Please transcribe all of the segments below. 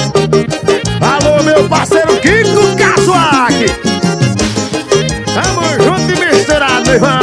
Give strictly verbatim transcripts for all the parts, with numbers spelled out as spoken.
Alô, meu parceiro Kiko Cazuac. Tamo junto e misturado, irmão.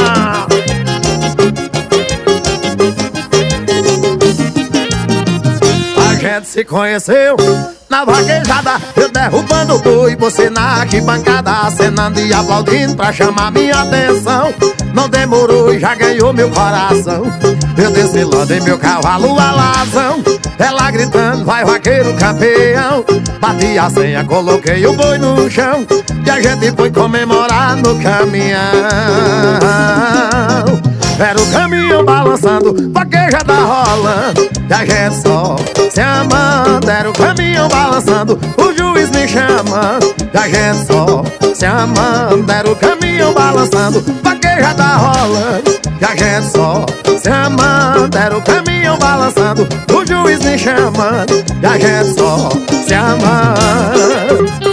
A gente se conheceu na vaquejada, eu derrubando o boi, você na arquibancada, acenando e aplaudindo pra chamar minha atenção. Não demorou e já ganhou meu coração. Eu desfilando em meu cavalo alazão, ela gritando, vai vaqueiro campeão. Bati a senha, coloquei o boi no chão e a gente foi comemorar no caminhão. Era o caminhão balançando, vaquejada rolando e a gente só se amando. Era o caminhão balançando, o juiz me chamando e a gente só se amando. Era o caminhão balançando, vaquejada rolando e a gente só se amando. Era o caminhão balançando, o juiz me chamando e a gente só se amando.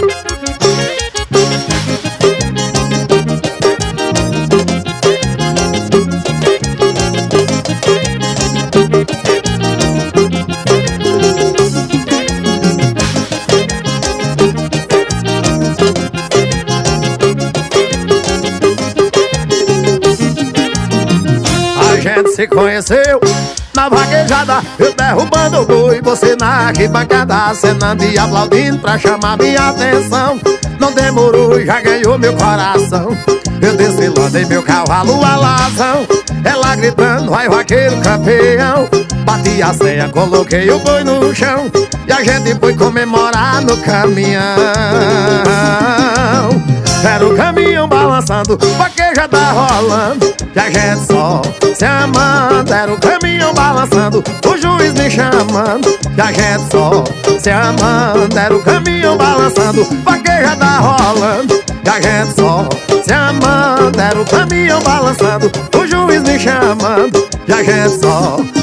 A gente se conheceu na vaquejada, eu derrubando o boi, você na arquibancada, acenando e aplaudindo pra chamar minha atenção. Não demorou e já ganhou meu coração. Eu desfilando em meu cavalo alazão, ela gritando, vai vaqueiro campeão. Bati a senha, coloquei o boi no chão e a gente foi comemorar no caminhão. Era o caminhão balançando, vaquejada rolando e a gente só se amando. Era o caminhão balançando, o juiz me chamando e a gente só se amando. Era o caminhão balançando, vaquejada rolando e a gente só se amando. Era o caminhão balançando, o juiz me chamando e a gente só